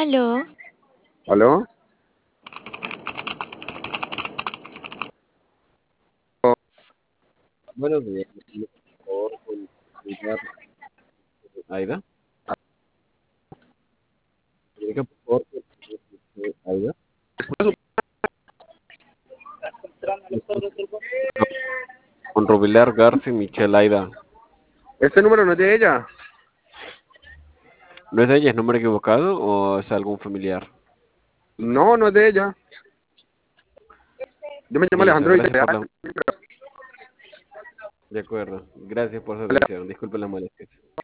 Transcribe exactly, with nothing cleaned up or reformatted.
Aló, ¿Aló? Buenos días, por favor, con comunicar Aida. Comunica, por favor, con Aida. Con Rubilar García y Michelle Aida. ¿Este número no es de ella? ¿No es de ella? ¿Es número equivocado o es algún familiar? No, no es de ella. Yo me llamo Listo, Alejandro gracias por Villarreal. la... De acuerdo, gracias por su atención. Disculpen la molestia.